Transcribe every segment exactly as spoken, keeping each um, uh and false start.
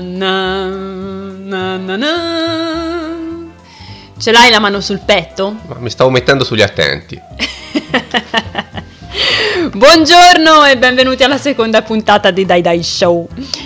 na, na, na, na. Ce l'hai la mano sul petto? Ma mi stavo mettendo sugli attenti. Buongiorno e benvenuti alla seconda puntata di Dai Dai Show.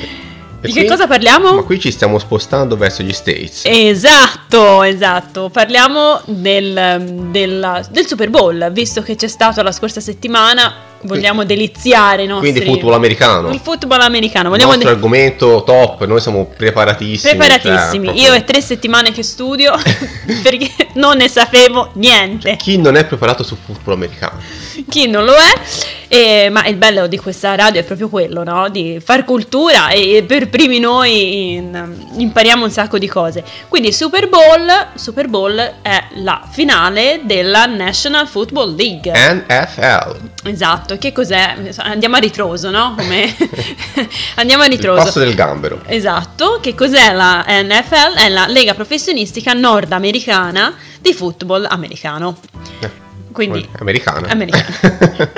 E Di qui, che cosa parliamo? Ma qui ci stiamo spostando verso gli States. Esatto, esatto. Parliamo del, del, del Super Bowl, visto che c'è stato la scorsa settimana. Vogliamo deliziare i nostri... Quindi football americano. Il football americano. Il Vogliamo nostro de- argomento top, noi siamo preparatissimi. Preparatissimi. Cioè, Io è tre settimane che studio perché non ne sapevo niente. Cioè, chi non è preparato sul football americano? Chi non lo è, eh, ma il bello di questa radio è proprio quello, no? Di far cultura e per primi noi in, impariamo un sacco di cose. Quindi Super Bowl, Super Bowl è la finale della National Football League. N F L. Esatto, che cos'è? Andiamo a ritroso, no? Come... Andiamo a ritroso. Il passo del gambero. Esatto, che cos'è la N F L? È la Lega Professionistica Nordamericana di Football Americano. Eh. Quindi americana. americana.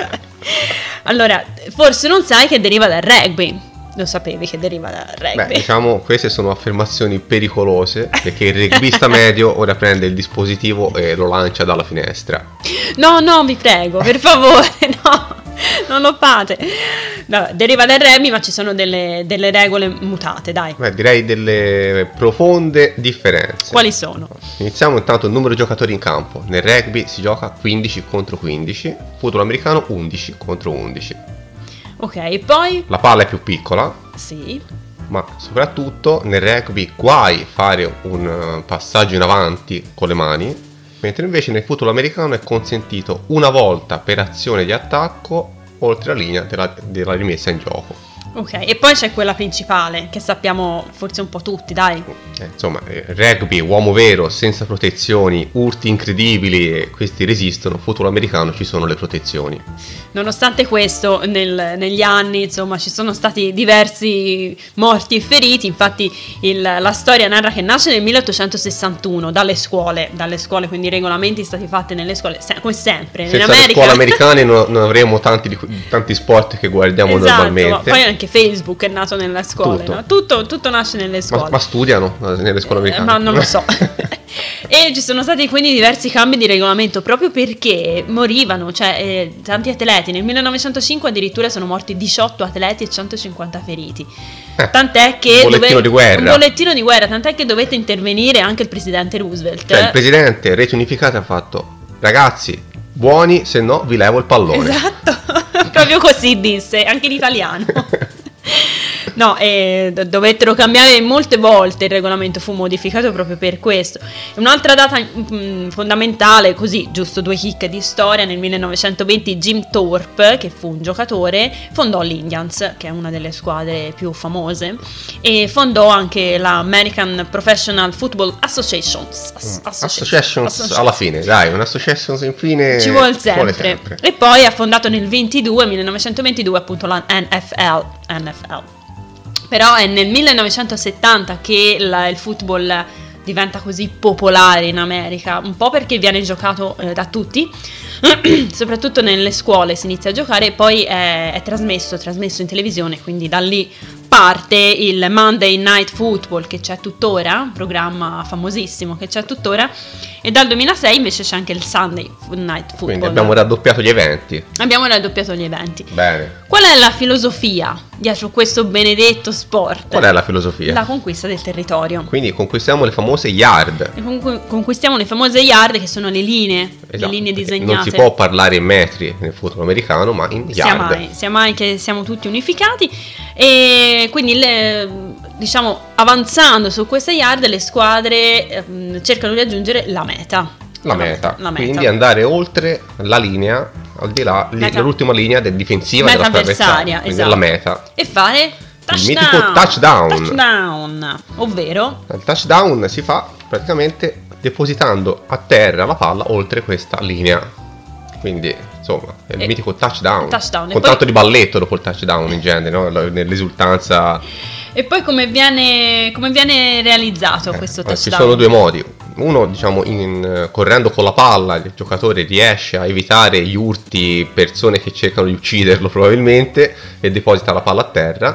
Allora, forse non sai che deriva dal rugby. Lo sapevi che deriva dal rugby? Beh, diciamo, queste sono affermazioni pericolose, perché il rugbista medio ora prende il dispositivo e lo lancia dalla finestra. No, no, vi prego, per favore, no, non lo fate. No, deriva dal rugby, ma ci sono delle, delle regole mutate, dai. Beh, direi delle profonde differenze. Quali sono? Iniziamo intanto il numero di giocatori in campo. Nel rugby si gioca quindici contro quindici, football americano undici contro undici. Ok, e poi? La palla è più piccola. Sì. Ma soprattutto nel rugby guai fare un passaggio in avanti con le mani, mentre invece nel football americano è consentito una volta per azione di attacco oltre la linea della, della rimessa in gioco. Ok, e poi c'è quella principale, che sappiamo forse un po' tutti, dai. Eh, insomma, rugby, uomo vero, senza protezioni, urti incredibili, e questi resistono. Football americano ci sono le protezioni. Nonostante questo, nel, negli anni, insomma, ci sono stati diversi morti e feriti. Infatti il, la storia narra che nasce nel milleottocentosessantuno dalle scuole, dalle scuole, quindi i regolamenti stati fatti nelle scuole, se, come sempre. Senza in America... le scuole americane non, non avremo tanti, tanti sport che guardiamo esatto, normalmente. Poi anche Facebook è nato nelle scuole, tutto, no? tutto, tutto nasce nelle scuole. Ma, ma studiano nelle scuole americane? Eh, ma non lo so. E ci sono stati quindi diversi cambi di regolamento proprio perché morivano, cioè eh, tanti atleti. Nel millenovecentocinque addirittura sono morti diciotto atleti e centocinquanta feriti. Eh, tant'è che un bollettino dove, di guerra. Un bollettino di guerra, tant'è che dovette intervenire anche il presidente Roosevelt. Cioè il presidente Rete Unificata ha fatto: ragazzi, buoni, se no vi levo il pallone. Esatto, proprio così disse, anche in italiano. No, eh, dovettero cambiare molte volte, il regolamento fu modificato proprio per questo. Un'altra data mh, fondamentale, così, giusto due chicche di storia: nel millenovecentoventi Jim Thorpe, che fu un giocatore, fondò l'Indians, che è una delle squadre più famose, e fondò anche la American Professional Football Associations. As- Associations, Associations alla fine, dai, un'associations infine ci vuole sempre. vuole sempre. E poi ha fondato nel ventidue, millenovecentoventidue appunto la N F L. N F L. Però è nel millenovecentosettanta che la, il football diventa così popolare in America, un po' perché viene giocato eh, da tutti, soprattutto nelle scuole si inizia a giocare, e poi è, è trasmesso, trasmesso in televisione, quindi da lì parte il Monday Night Football, che c'è tuttora, un programma famosissimo che c'è tuttora, e dal duemilasei invece c'è anche il Sunday Night Football. Quindi abbiamo raddoppiato gli eventi. Abbiamo raddoppiato gli eventi. Bene. Qual è la filosofia dietro questo benedetto sport? Qual è la filosofia? La conquista del territorio. Quindi conquistiamo le famose yard. E con- conquistiamo le famose yard, che sono le linee, Esatto, le linee perché disegnate. non si può parlare in metri nel football americano, ma in sia yard. mai, sia mai che siamo tutti unificati. E quindi le, diciamo, avanzando su queste yard, le squadre ehm, cercano di raggiungere la meta. La meta. la meta. Quindi andare oltre la linea, al di là, li- Meta. l'ultima linea del difensiva Meta della squadra avversaria, avversaria, quindi esatto. la meta. E fare touchdown. Il mitico touchdown. Touchdown, ovvero Il touchdown si fa praticamente depositando a terra la palla oltre questa linea. Quindi, insomma, è il E- mitico touchdown. touchdown. E Con poi- tanto di balletto dopo il touchdown in genere, no? Nell'esultanza. E poi come viene, come viene realizzato Eh, questo Ci touchdown? sono due modi. Uno, diciamo, in, correndo con la palla il giocatore riesce a evitare gli urti, persone che cercano di ucciderlo probabilmente, e deposita la palla a terra.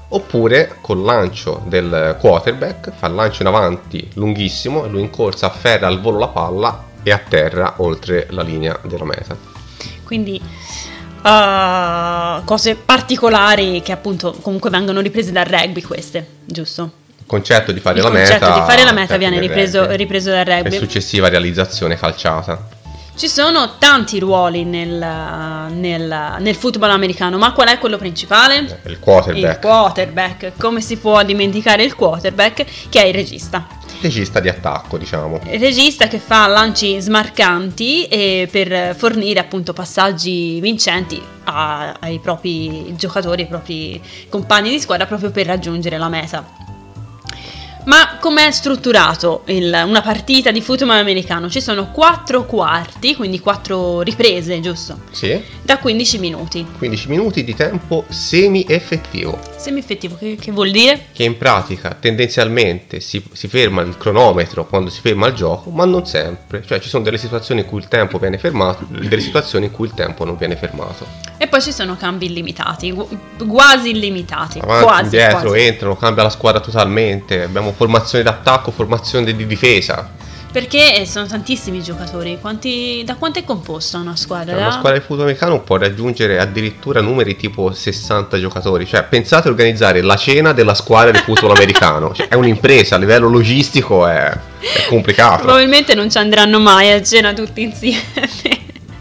oppure col lancio del quarterback, fa il lancio in avanti lunghissimo, lui in corsa afferra al volo la palla e atterra oltre la linea della meta. Quindi uh, cose particolari che appunto comunque vengono riprese dal rugby, queste, giusto? Il concetto di fare il la meta, concetto di fare la meta viene ripreso, ripreso dal rugby. E successiva realizzazione calciata. Ci sono tanti ruoli nel, nel, nel football americano, ma qual è quello principale? Il quarterback. Il quarterback. Come si può dimenticare il quarterback, che è il regista? Regista di attacco, diciamo. Il regista che fa lanci smarcanti e per fornire appunto passaggi vincenti a, ai propri giocatori, ai propri compagni di squadra, proprio per raggiungere la meta. Ma com'è strutturato il, una partita di football americano? Ci sono quattro quarti, quindi quattro riprese, giusto? Sì. Da quindici minuti. quindici minuti di tempo semi-effettivo. Semi-effettivo, che, che vuol dire? Che in pratica tendenzialmente si, si ferma il cronometro quando si ferma il gioco, ma non sempre. Cioè ci sono delle situazioni in cui il tempo viene fermato, delle situazioni in cui il tempo non viene fermato. E poi ci sono cambi illimitati, quasi illimitati. Avanti, quasi, indietro, quasi. entrano, cambia la squadra totalmente. Abbiamo formazione d'attacco, formazione di difesa. Perché sono tantissimi giocatori. Quanti, da quanto è composta una squadra? Cioè, una squadra di football americano può raggiungere addirittura numeri tipo sessanta giocatori. Cioè, pensate a organizzare la cena della squadra di football americano. Cioè, è un'impresa, a livello logistico è, è complicato. Probabilmente non ci andranno mai a cena tutti insieme.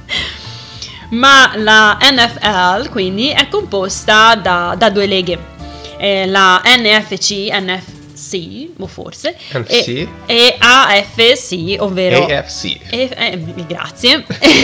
Ma la N F L quindi è composta da, da due leghe. Eh, la N F C, N F C, o forse, N F C. E, e A F C, ovvero A F C. E, eh, grazie.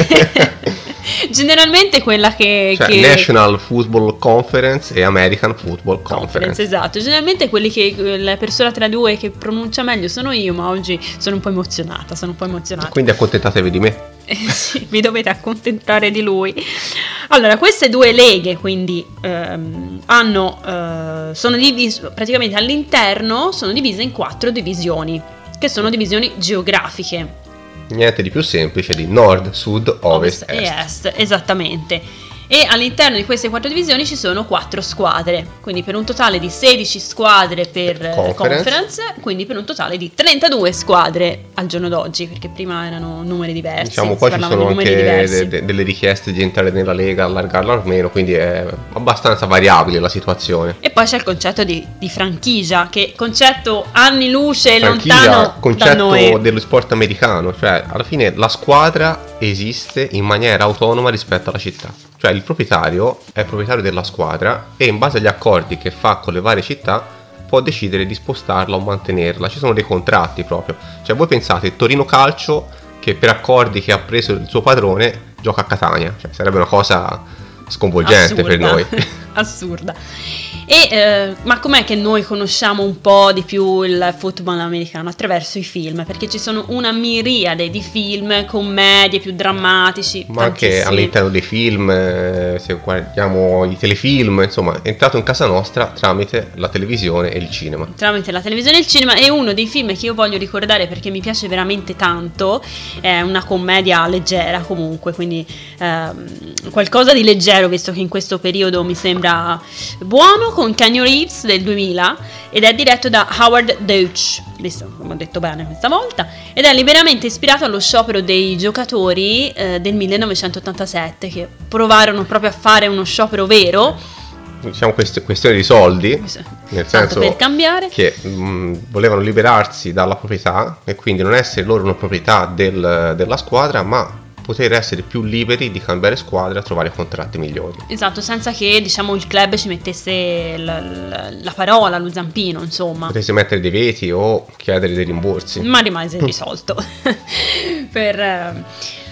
Generalmente quella che, cioè che National Football Conference e American Football Conference. Conference, esatto. Generalmente quelli che la persona tra due che pronuncia meglio sono io, ma oggi sono un po' emozionata, sono un po' emozionata. Quindi accontentatevi di me. Eh sì, vi dovete accontentare di lui. Allora, queste due leghe quindi ehm, hanno eh, sono divise praticamente all'interno, sono divise in quattro divisioni, che sono divisioni geografiche. Niente di più semplice di nord, sud, ovest, ovest e est, esattamente. E all'interno di queste quattro divisioni ci sono quattro squadre, quindi per un totale di sedici squadre per conference, conference quindi per un totale di trentadue squadre al giorno d'oggi, perché prima erano numeri diversi. Diciamo, poi ci sono anche de- de- delle richieste di entrare nella Lega, allargarla o meno, quindi è abbastanza variabile la situazione. E poi c'è il concetto di, di franchigia, che concetto anni luce franchigia, lontano concetto da noi. dello sport americano, cioè alla fine la squadra esiste in maniera autonoma rispetto alla città. Cioè il proprietario è proprietario della squadra e in base agli accordi che fa con le varie città può decidere di spostarla o mantenerla. Ci sono dei contratti proprio. Cioè voi pensate, Torino Calcio che per accordi che ha preso il suo padrone gioca a Catania. Cioè sarebbe una cosa sconvolgente assurda, per noi. Assurda. E eh, ma com'è che noi conosciamo un po' di più il football americano? Attraverso i film, perché ci sono una miriade di film, commedie più drammatici, ma anche all'interno dei film, eh, se guardiamo i telefilm, insomma è entrato in casa nostra tramite la televisione e il cinema. Tramite la televisione e il cinema. E uno dei film che io voglio ricordare perché mi piace veramente tanto, è una commedia leggera comunque, quindi ehm, qualcosa di leggero, visto che in questo periodo mi sembra buono, con Keanu Reeves del duemila, ed è diretto da Howard Deutsch, visto come ho detto bene questa volta, ed è liberamente ispirato allo sciopero dei giocatori eh, del millenovecentottantasette, che provarono proprio a fare uno sciopero vero, diciamo quest- questione di soldi, nel senso per cambiare, che mh, volevano liberarsi dalla proprietà e quindi non essere loro una proprietà del, della squadra, ma poter essere più liberi di cambiare squadra e trovare contratti migliori. Esatto, senza che diciamo il club ci mettesse la, la, la parola, lo zampino, insomma. Potesse mettere dei veti o chiedere dei rimborsi. Ma rimase risolto. per eh,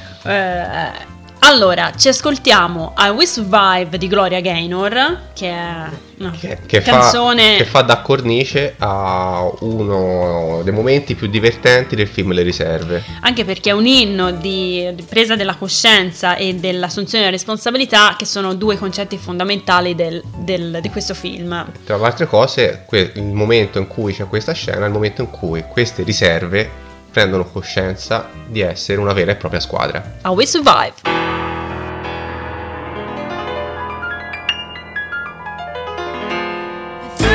eh, allora, ci ascoltiamo I Will Survive di Gloria Gaynor, che è una che, che canzone fa, che fa da cornice a uno dei momenti più divertenti del film Le Riserve. Anche perché è un inno di, di presa della coscienza e dell'assunzione della responsabilità, che sono due concetti fondamentali del, del, di questo film. Tra le altre cose, que- il momento in cui c'è questa scena è il momento in cui queste riserve prendono coscienza di essere una vera e propria squadra. I Will Survive. Through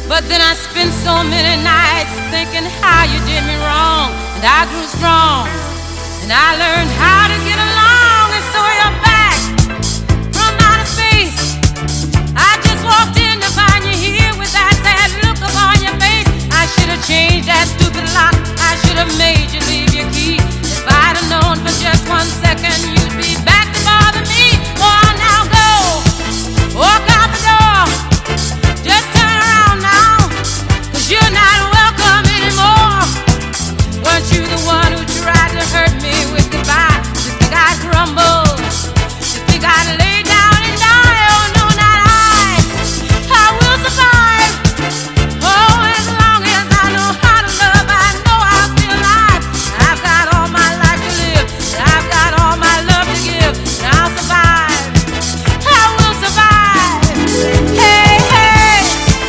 But then I spent so many nights thinking how you did me wrong, and I grew strong, and I learned how to get along. And so you're back from outer space. I just walked in to find you here with that sad look upon your face. I should have changed that stupid lock. I should have made you leave your key. If I'd have known for just one second you'd be back to bother me. Oh, now go, walk out the door. Just turn around now, 'cause you're not welcome anymore. Weren't you the one who tried to hurt me with goodbye? You think I'd crumble? You think I'd lay down and die? Oh no, not I. I will survive. Oh, as long as I know how to love, I know I'll stay alive. I've got all my life to live, and I've got all my love to give, and I'll survive. I will survive. Hey, hey.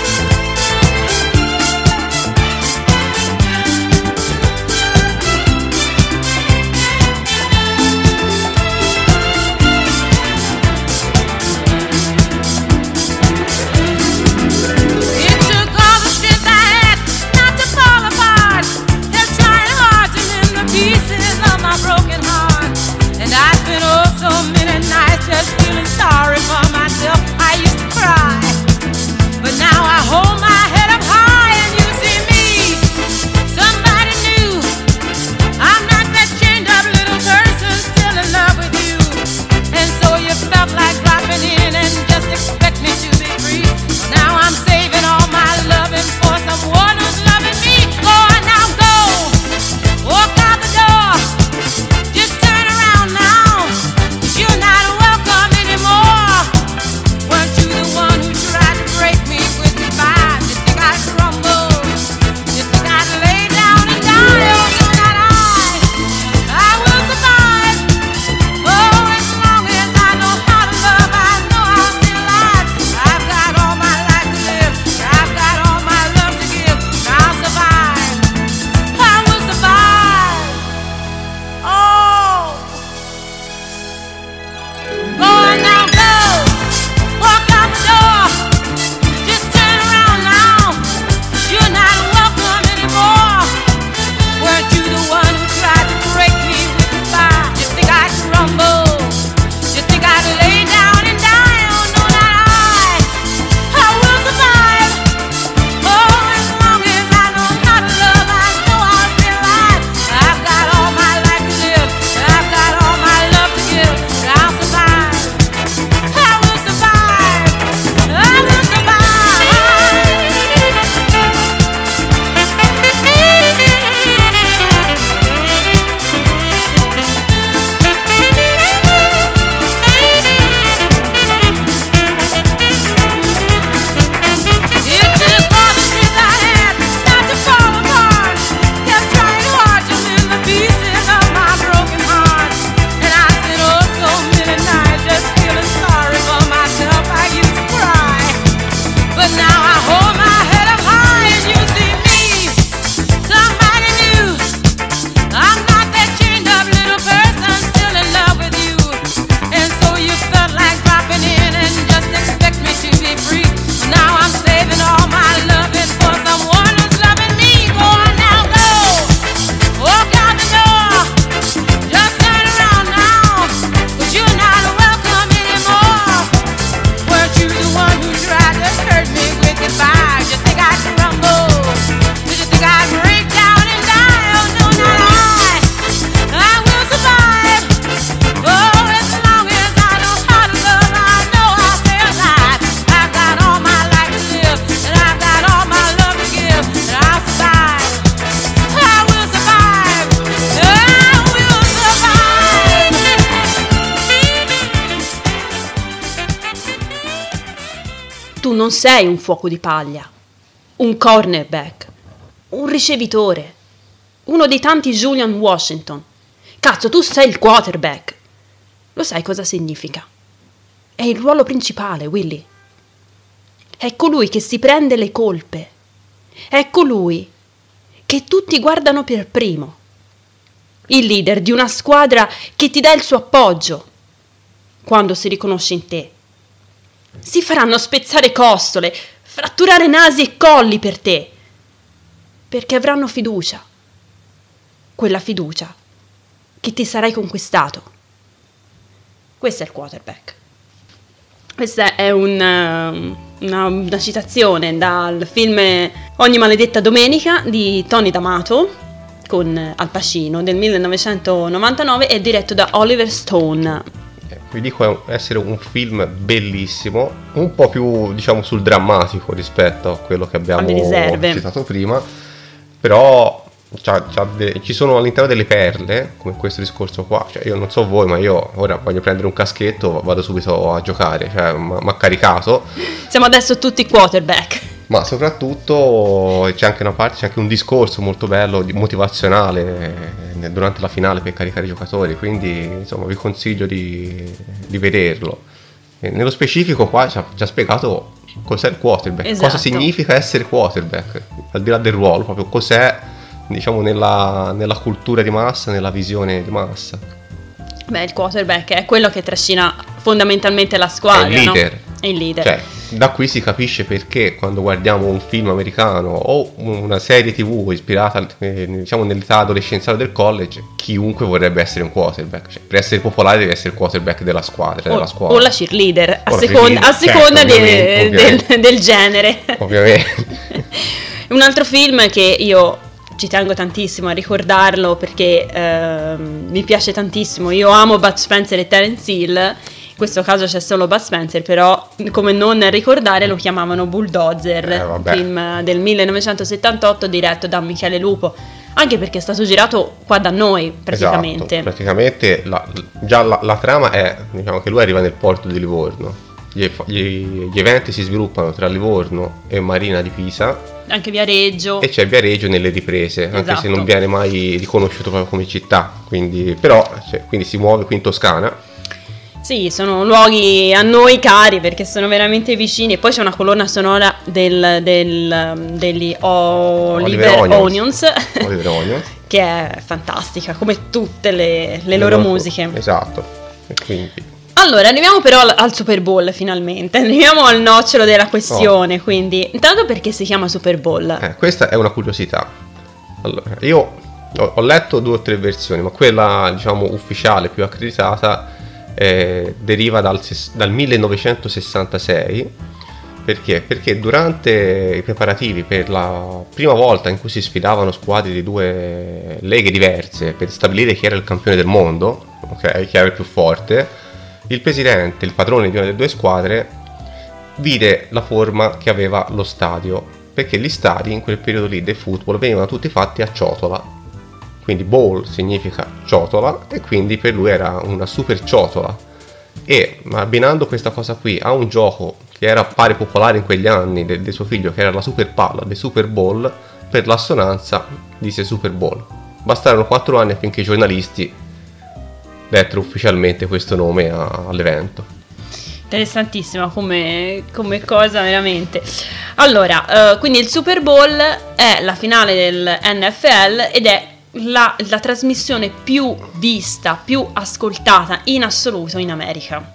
It took all the strength I had not to fall apart. Kept trying hard to mend the pieces of my broken heart. And I spent oh so many nights just feeling sorry for myself. I used to cry, but now I hold my head up high and you see me. Somebody new. I'm not that chained up little person still in love with you. And so you felt like dropping in and just expect me to be free. Well, now I'm saving all my loving for someone who's loving me. Go on now, go, walk out the door. Just turn around now, 'cause you're not welcome anymore. Weren't you the one who tried to break me with goodbye? You think I'd crumble? You think I'd lay down and die? Oh no, not I. I will survive. Oh, as long as I know how to love, I know I'll stay alive. I've got all my life to live, I've got all my love to give, and I'll survive. I will survive. Oh, go on now, go, walk out the door. Just turn around now, 'cause you're not welcome anymore. Weren't you the one who tried to break me with goodbye? You think I'd crumble? You think I'd lay down and die? Oh no, not I. I will survive. Oh, as long as I know how to love, I know I'll stay alive. I've got all my life to live, and I've got all my love to give, and I'll survive. I will survive. I will It took all the strength I had not to fall apart. Kept trying hard to mend the pieces of my broken heart. And I spent oh so many nights just feeling sorry for myself. I used to cry, but now I hold my head up high and you see me. Somebody new. I'm not that chained up little person still in love with you. And so you felt like dropping in and just expect me to be free. Now I'm saving all my loving for someone who's loving me. Go on now, go, walk out the door. Just turn around now, 'cause you're not welcome anymore. Weren't you the one who tried to hurt me with goodbye? You think I'd crumble? Did you think I'd break down and die? Oh no, not I. I will survive. Oh, as long as I know how to love, I know I'll stay alive. I've got all my life to live, and I've got all my love to give, and I'll survive. I will survive. I will survive. Tu non sei un fuoco di paglia, un cornerback, un ricevitore, uno dei tanti Julian Washington. Cazzo, tu sei il quarterback. Lo sai cosa significa? È il ruolo principale, Willy. È colui che si prende le colpe. È colui che tutti guardano per primo. Il leader di una squadra che ti dà il suo appoggio. Quando si riconosce in te. Si faranno spezzare costole, fratturare nasi e colli per te, perché avranno fiducia, quella fiducia che ti sarai conquistato. Questo è il quarterback. Questa è un, una, una citazione dal film Ogni maledetta domenica di Tony D'Amato con Al Pacino del millenovecentonovantanove e diretto da Oliver Stone. Eh, vi dico essere un film bellissimo, un po' più diciamo sul drammatico rispetto a quello che abbiamo citato prima, però c'ha, c'ha de- ci sono all'interno delle perle come questo discorso qua. Cioè, io non so voi, ma io ora voglio prendere un caschetto, vado subito a giocare, cioè mi ha caricato. Siamo adesso tutti quarterback. Ma soprattutto c'è anche una parte, c'è anche un discorso molto bello, motivazionale durante la finale per caricare i giocatori, quindi insomma vi consiglio di, di vederlo. E nello specifico qua ci ha, ci ha spiegato cos'è il quarterback, esatto. Cosa significa essere quarterback, al di là del ruolo, proprio cos'è diciamo nella, nella cultura di massa, nella visione di massa. Beh, il quarterback è quello che trascina fondamentalmente la squadra, è il leader, no? È il leader. Cioè, da qui si capisce perché quando guardiamo un film americano o una serie tv ispirata eh, diciamo nell'età adolescenziale del college, chiunque vorrebbe essere un quarterback. Cioè, per essere popolare deve essere il quarterback della squadra, o, della squadra. O la cheerleader, a o seconda, cheerleader. a seconda certo, di, ovviamente, ovviamente. Del, del genere. Ovviamente. Un altro film che io ci tengo tantissimo a ricordarlo perché ehm, mi piace tantissimo, io amo Bud Spencer e Terence Hill. In questo caso c'è solo Bud Spencer, però come non ricordare lo chiamavano Bulldozer, eh, film del millenovecentosettantotto diretto da Michele Lupo, anche perché è stato girato qua da noi praticamente. Esatto, praticamente la, già la, la trama è, diciamo che lui arriva nel porto di Livorno, gli, gli, gli eventi si sviluppano tra Livorno e Marina di Pisa, anche Viareggio, e c'è Viareggio nelle riprese, anche esatto. se non viene mai riconosciuto proprio come città, quindi, però cioè, quindi si muove qui in Toscana. Sì, sono luoghi a noi cari perché sono veramente vicini. E poi c'è una colonna sonora del, del, degli Oliver, Oliver Onions, Onions. Oliver Onions. che è fantastica, come tutte le, le loro loro, musiche. Esatto. E quindi... Allora, arriviamo però al, al Super Bowl finalmente. Arriviamo al nocciolo della questione. Oh. Quindi, intanto perché si chiama Super Bowl? Eh, questa è una curiosità. Allora, io ho, ho letto due o tre versioni, ma quella diciamo ufficiale, più accreditata, Eh, deriva dal, dal millenovecentosessantasei. Perché? Perché durante i preparativi per la prima volta in cui si sfidavano squadre di due leghe diverse per stabilire chi era il campione del mondo, ok, chi era il più forte, il presidente, il padrone di una delle due squadre, vide la forma che aveva lo stadio, perché gli stadi in quel periodo lì del football venivano tutti fatti a ciotola. Quindi bowl significa ciotola e quindi per lui era una super ciotola. E abbinando questa cosa qui a un gioco che era pare popolare in quegli anni del, del suo figlio, che era la super palla, del Super Bowl, per l'assonanza disse Super Bowl. Bastarono quattro anni affinché i giornalisti dettero ufficialmente questo nome a, all'evento. Interessantissima come, come cosa veramente. Allora, uh, quindi il Super Bowl è la finale del N F L ed è La, la trasmissione più vista, più ascoltata in assoluto in America.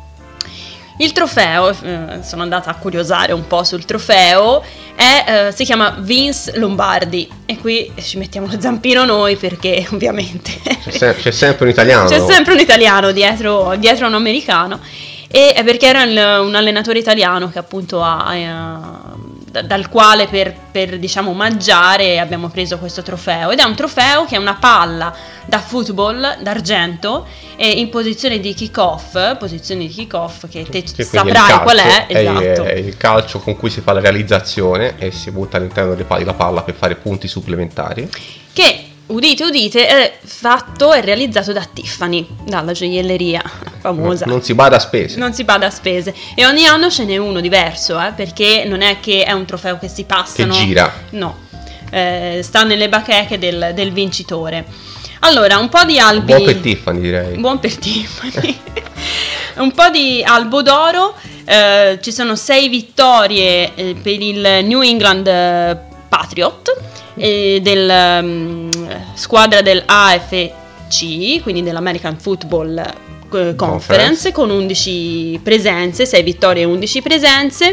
Il trofeo, eh, sono andata a curiosare un po' sul trofeo, è, eh, si chiama Vince Lombardi e qui ci mettiamo lo zampino noi perché ovviamente c'è, se- c'è sempre un italiano, c'è sempre un italiano dietro, dietro a un americano, e è perché era il, un allenatore italiano che appunto ha... Eh, dal quale per, per diciamo omaggiare abbiamo preso questo trofeo, ed è un trofeo che è una palla da football d'argento e in posizione di kick-off, posizione di kick-off che te che saprai calcio, qual è, è, esatto. È il calcio con cui si fa la realizzazione e si butta all'interno delle pali la palla per fare punti supplementari, che udite udite è fatto e realizzato da Tiffany, dalla gioielleria famosa. Non, non si bada a spese. Non si bada a spese. E ogni anno ce n'è uno diverso, eh, perché non è che è un trofeo che si passano. Che gira. No, eh, sta nelle bacheche del, del vincitore. Allora, un po' di albi... Buon per Tiffany, direi. Buon per Tiffany. Un po' di albo d'oro. Eh, ci sono sei vittorie eh, per il New England eh, Patriot, eh, del um, squadra del A F C, quindi dell'American Football eh, Conference, Conference, con undici presenze, sei vittorie e undici presenze.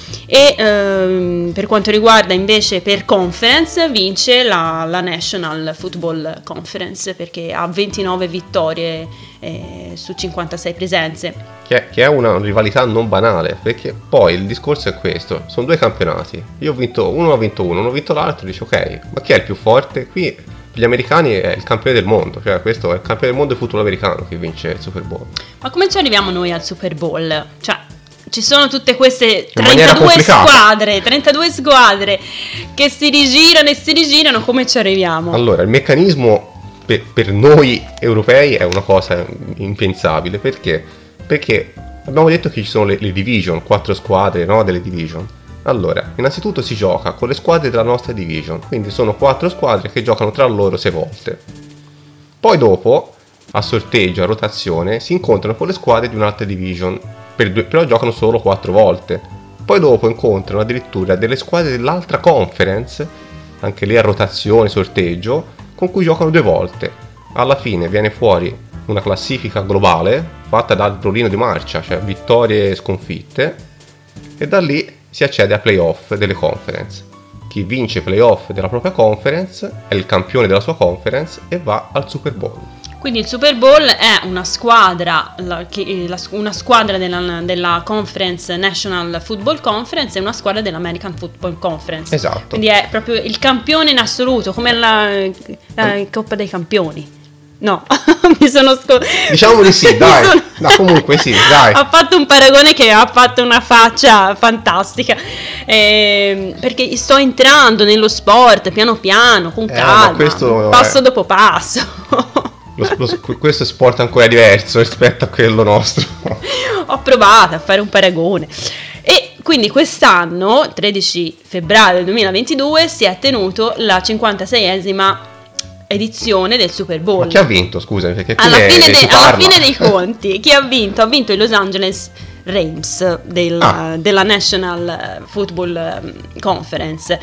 e ehm, per quanto riguarda invece per conference vince la, la National Football Conference, perché ha ventinove vittorie eh, su cinquantasei presenze. Che è, che è una rivalità non banale, perché poi il discorso è questo: sono due campionati, io ho vinto uno, ho vinto uno, uno ho vinto l'altro, dici ok, ma chi è il più forte? Qui per gli americani è il campione del mondo, cioè questo è il campione del mondo del football americano che vince il Super Bowl. Ma come ci arriviamo noi al Super Bowl? Cioè, ci sono tutte queste In maniera trentadue complicata. squadre, trentadue squadre che si rigirano e si rigirano, come ci arriviamo? Allora, il meccanismo per, per noi europei è una cosa impensabile, perché? Perché abbiamo detto che ci sono le, le division, quattro squadre, no, delle division. Allora, innanzitutto si gioca con le squadre della nostra division, quindi sono quattro squadre che giocano tra loro sei volte. Poi dopo, a sorteggio, a rotazione, si incontrano con le squadre di un'altra division, per due, però giocano solo quattro volte. Poi dopo incontrano addirittura delle squadre dell'altra conference, anche lì a rotazione, sorteggio, con cui giocano due volte. Alla fine viene fuori una classifica globale fatta dal rollino di marcia, cioè vittorie e sconfitte, e da lì si accede a playoff delle conference. Chi vince i playoff della propria conference è il campione della sua conference e va al Super Bowl. Quindi il Super Bowl è una squadra, la, che, la, una squadra della, della Conference National Football Conference e una squadra dell'American Football Conference. Esatto. Quindi è proprio il campione in assoluto, come la, la Coppa dei Campioni. No, mi sono sco... Diciamo di sì, Mi dai. sono- No, comunque sì, dai. Ha fatto un paragone che ha fatto una faccia fantastica. Ehm, perché sto entrando nello sport piano piano, con Eh, calma, ma questo passo è- dopo passo. Lo- lo- questo è sport ancora diverso rispetto a quello nostro. Ho provato a fare un paragone. E quindi quest'anno, tredici febbraio duemilaventidue, si è tenuto la cinquantaseiesima edizione del Super Bowl. Ma chi ha vinto, scusami, perché qui alla, ne- fine si de- alla parla. fine dei conti, chi ha vinto? Ha vinto i Los Angeles Rams del- Ah. della National Football Conference.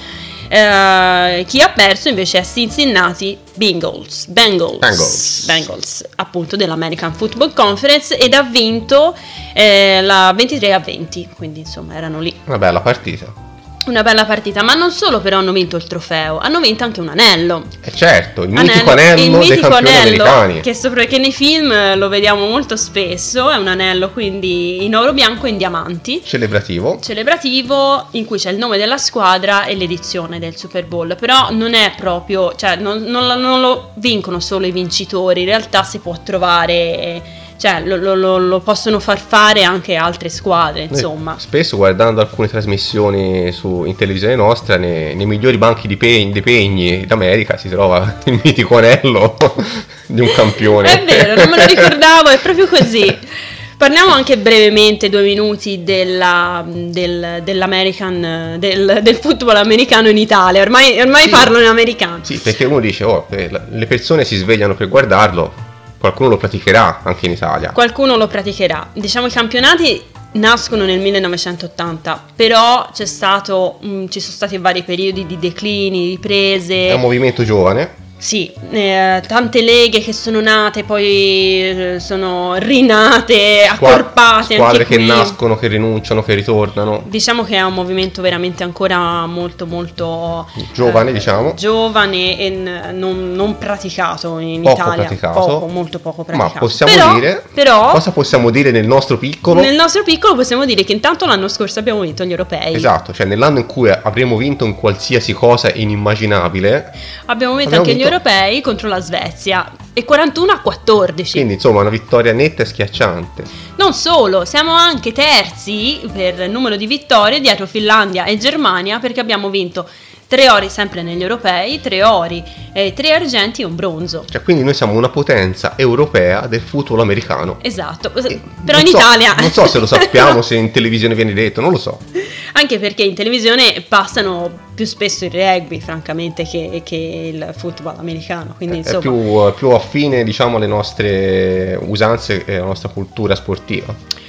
Eh, chi ha perso invece è Cincinnati Bengals, Bengals, Bengals. Bengals, appunto dell'American Football Conference, ed ha vinto eh, la ventitré a venti, quindi insomma erano lì. Una bella partita. Una bella partita, ma non solo però hanno vinto il trofeo, hanno vinto anche un anello. E certo, il mitico anello, il dei mitico campioni anello americani. che, sopra, che nei film eh, lo vediamo molto spesso, è un anello quindi in oro bianco e in diamanti, Celebrativo. celebrativo, in cui c'è il nome della squadra e l'edizione del Super Bowl. Però non è proprio, cioè non, non lo- non lo vincono solo i vincitori, in realtà si può trovare, cioè lo, lo- lo- lo possono far fare anche altre squadre, Noi insomma. spesso guardando alcune trasmissioni su, in televisione nostra, nei, nei migliori banchi di pegni, dei pegni d'America si trova il mitico anello di un campione. È vero, non me lo ricordavo, è proprio così. Parliamo anche brevemente, due minuti, della, del, dell'American, del, del football americano in Italia. Ormai, ormai Sì. parlo in americano. Sì, perché uno dice, oh, eh, la- le persone si svegliano per guardarlo, qualcuno lo praticherà anche in Italia. Qualcuno lo praticherà. Diciamo i campionati nascono nel millenovecentottanta, però c'è stato, mh, ci sono stati vari periodi di declini, riprese. È un movimento giovane. Sì, eh, tante leghe che sono nate, poi eh, sono rinate, Squa- accorpate. Squadre anche che qui. nascono, che rinunciano, che ritornano. Diciamo che è un movimento veramente ancora molto molto Giovane, eh, diciamo. giovane e n- non, non praticato in Poco Italia. praticato. Poco, molto poco Ma praticato. possiamo però, dire, però cosa possiamo dire nel nostro piccolo? nel nostro piccolo possiamo dire che intanto l'anno scorso abbiamo vinto gli europei. Esatto, cioè nell'anno in cui avremo vinto un qualsiasi cosa inimmaginabile, Abbiamo vinto Abbiamo anche vinto- gli europei contro la Svezia e quarantuno a quattordici. quindi insomma una vittoria netta e schiacciante. Non solo, siamo anche terzi per numero di vittorie dietro Finlandia e Germania, perché abbiamo vinto tre ori sempre negli europei, tre ori, eh, tre argenti e un bronzo. Cioè quindi noi siamo una potenza europea del football americano. Esatto, E però non in so- Italia... Non so se lo sappiamo, se in televisione viene detto, non lo so. Anche perché in televisione passano più spesso il rugby, francamente, che, che il football americano. Quindi, È insomma, più, più affine, diciamo, alle nostre usanze e alla nostra cultura sportiva.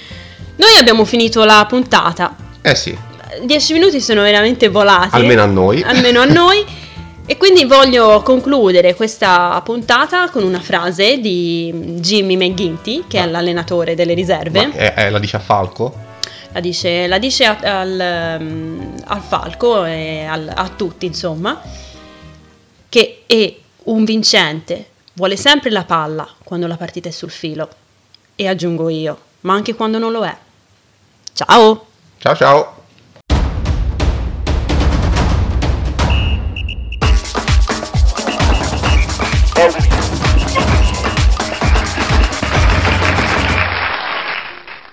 noi abbiamo finito la puntata. Eh sì, Dieci minuti sono veramente volati. almeno a noi. Almeno a noi. E quindi voglio concludere questa puntata con una frase di Jimmy McGinty, che è Ah. l'allenatore delle riserve. Ma è, è- la dice a Falco? la dice, la dice a- al, um, al falco e al- a tutti, insomma, che è un vincente vuole sempre la palla quando la partita è sul filo, e aggiungo io, ma anche quando non lo è. Ciao! Ciao ciao!